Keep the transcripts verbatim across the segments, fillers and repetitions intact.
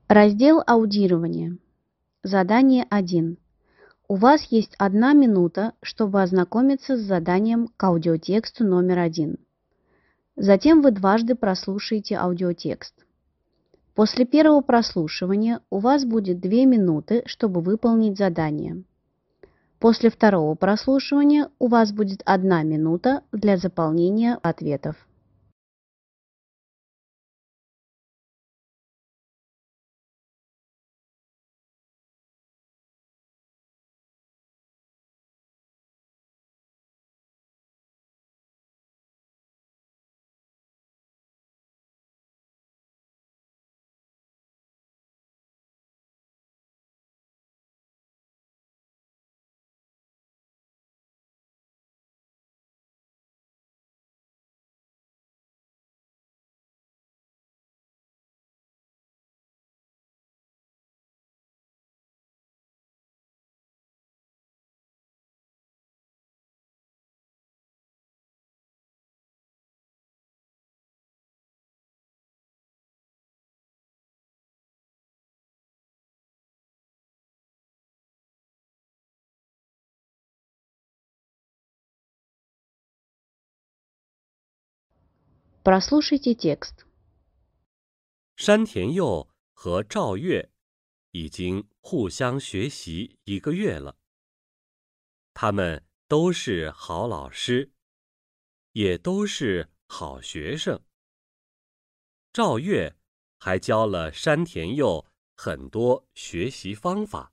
Раздел аудирования. Задание один. У вас есть одна минута, чтобы ознакомиться с заданием к аудиотексту номер один. Затем вы дважды прослушаете аудиотекст. После первого прослушивания у вас будет две минуты, чтобы выполнить задание. После второго прослушивания у вас будет одна минута для заполнения ответов. Прослушайте текст. 山田佑和赵月已经互相学习一个月了，他们都是好老师，也都是好学生。赵月还教了山田佑很多学习方法。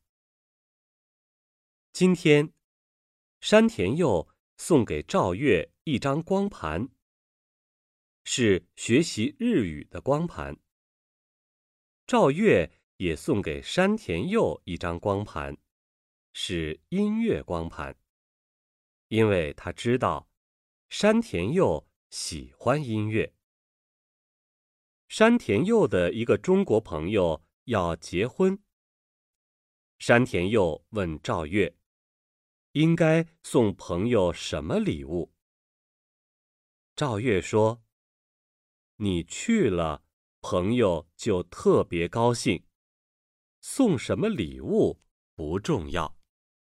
今天，山田佑送给赵月一张光盘，是学习日语的光盘。赵月也送给山田佑一张光盘，是音乐光盘，因为他知道山田佑喜欢音乐。山田佑的一个中国朋友要结婚，山田佑问赵月，应该送朋友什么礼物？赵月说，你去了，朋友就特别高兴，送什么礼物不重要。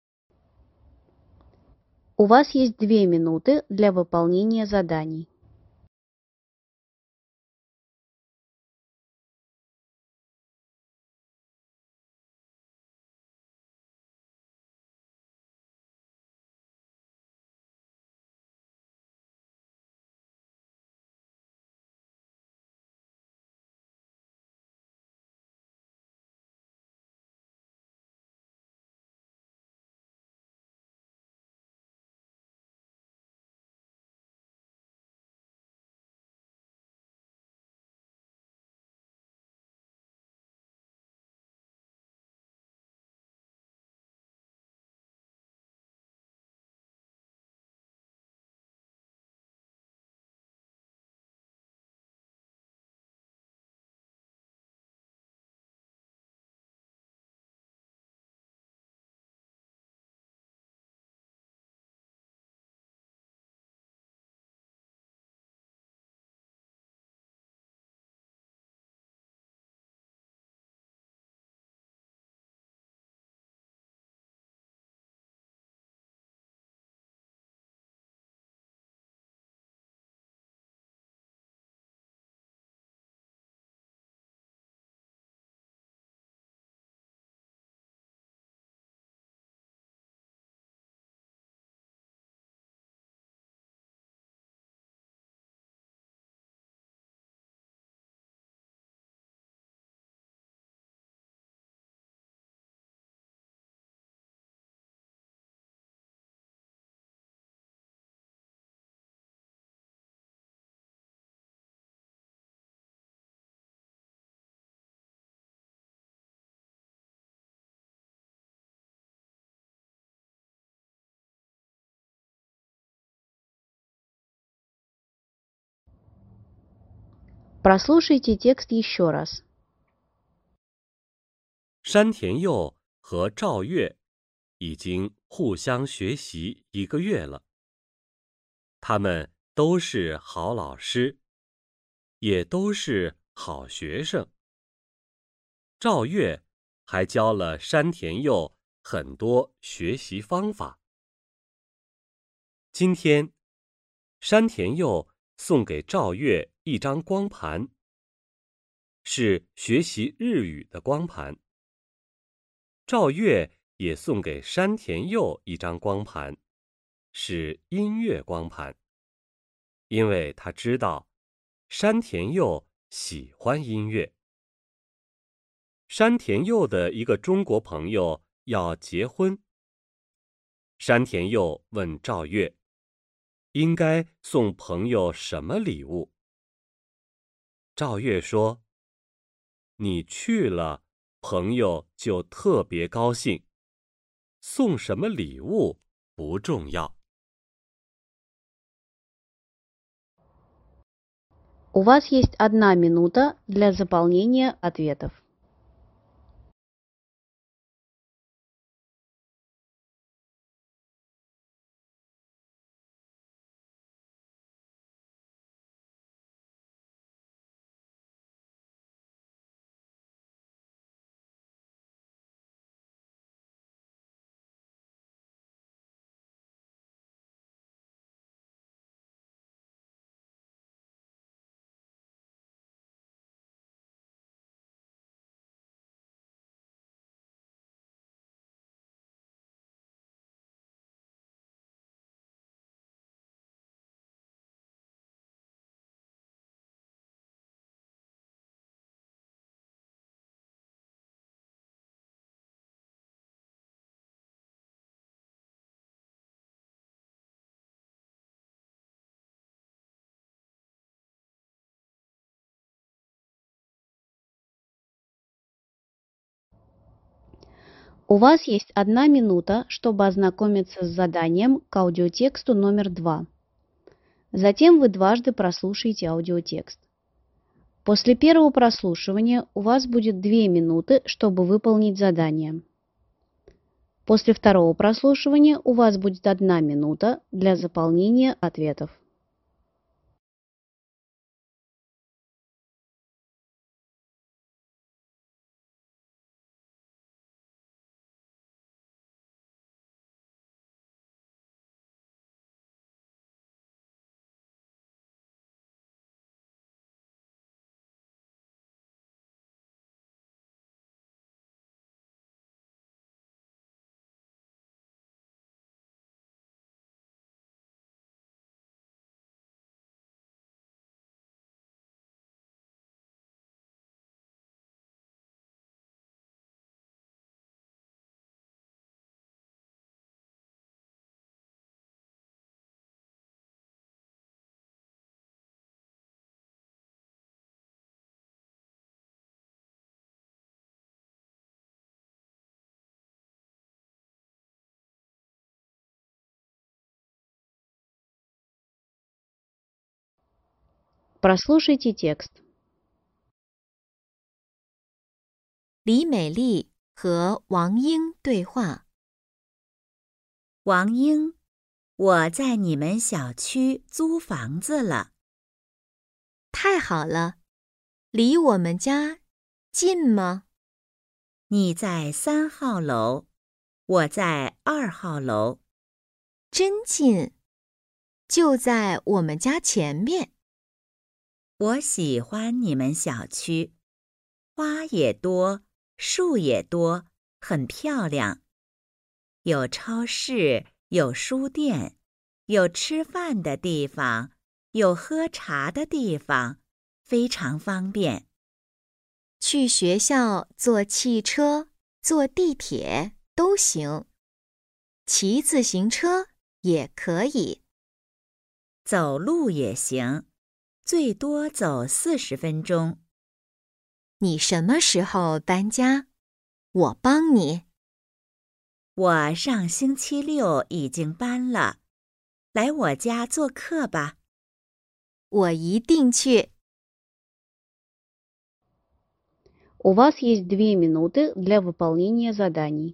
У вас есть две минуты для выполнения заданий. Прослушайте текст еще раз. 山田佑和赵月已经互相学习一个月了，他们都是好老师，也都是好学生。 赵月还教了山田佑很多学习方法。今天，山田佑送给赵月一张光盘，是学习日语的光盘。赵月也送给山田佑一张光盘，是音乐光盘，因为他知道山田佑喜欢音乐。山田佑的一个中国朋友要结婚，山田佑问赵月，应该送朋友什么礼物？赵月说，你去了，朋友就特别高兴，送什么礼物不重要。 У вас есть одна минута для заполнения ответов. У вас есть одна минута, чтобы ознакомиться с заданием к аудиотексту номер два. Затем вы дважды прослушаете аудиотекст. После первого прослушивания у вас будет две минуты, чтобы выполнить задание. После второго прослушивания у вас будет одна минута для заполнения ответов. Прослушайте текст. 李美丽和王英对话。 王英，我在你们小区租房子了。 太好了，离我们家近吗？ 你在三号楼，我在二号楼。 真近，就在我们家前面。 我喜欢你们小区，花也多，树也多，很漂亮。有超市，有书店，有吃饭的地方，有喝茶的地方，非常方便。 去学校坐汽车、坐地铁都行，骑自行车也可以， 走路也行，最多走四十分钟。 你什么时候搬家？我帮你。 我上星期六已经搬了，来我家做客吧。 我一定去。 У вас есть две минуты для выполнения заданий.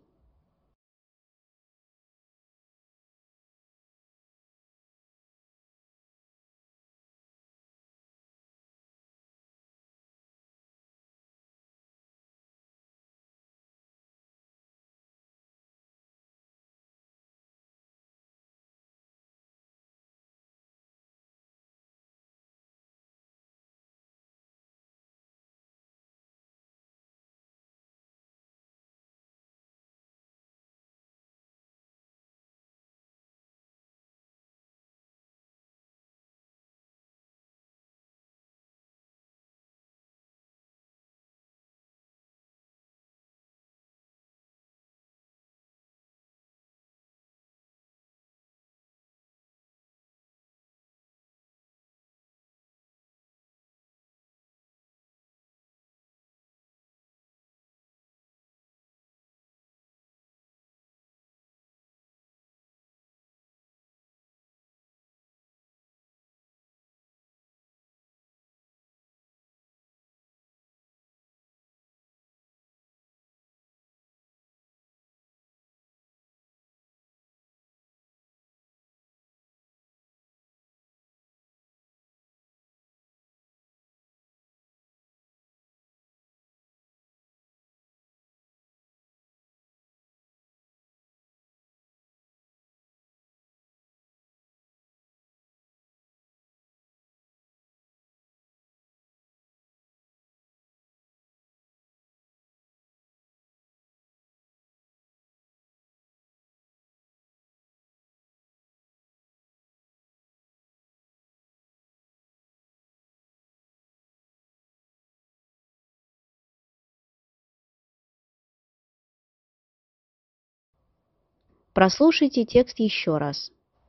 Прослушайте текст еще раз.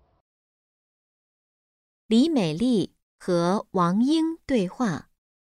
李美丽和王英对话。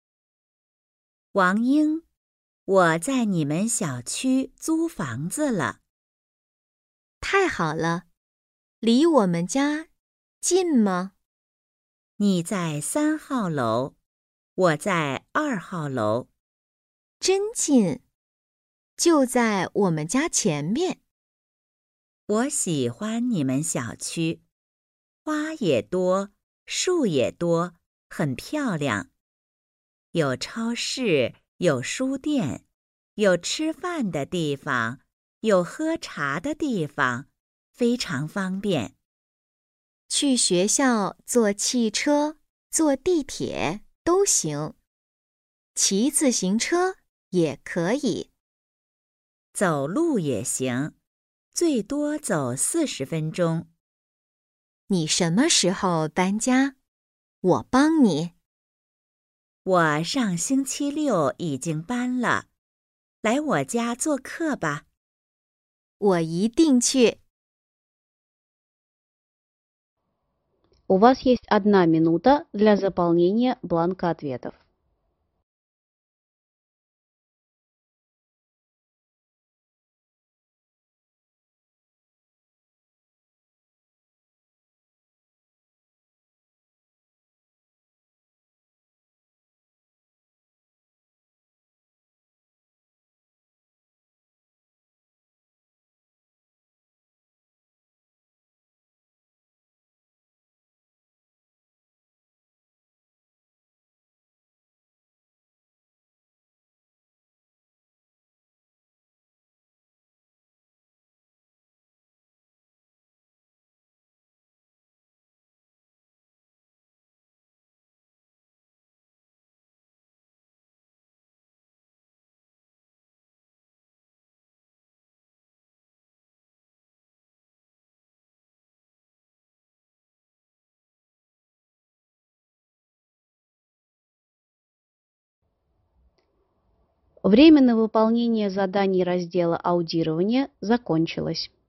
王英，我在你们小区租房子了。 太好了，离我们家近吗？ 你在三号楼，我在二号楼。 真近，就在我们家前面。 我喜欢你们小区，花也多，树也多，很漂亮。有超市，有书店，有吃饭的地方，有喝茶的地方，非常方便。 去学校坐汽车、坐地铁都行，骑自行车也可以。 走路也行，最多走四十分钟。 你什么时候搬家？我帮你。 我上星期六已经搬了，来我家做客吧。 我一定去。 У вас есть одна минута для заполнения бланка ответов. Время на выполнение заданий раздела аудирования закончилось.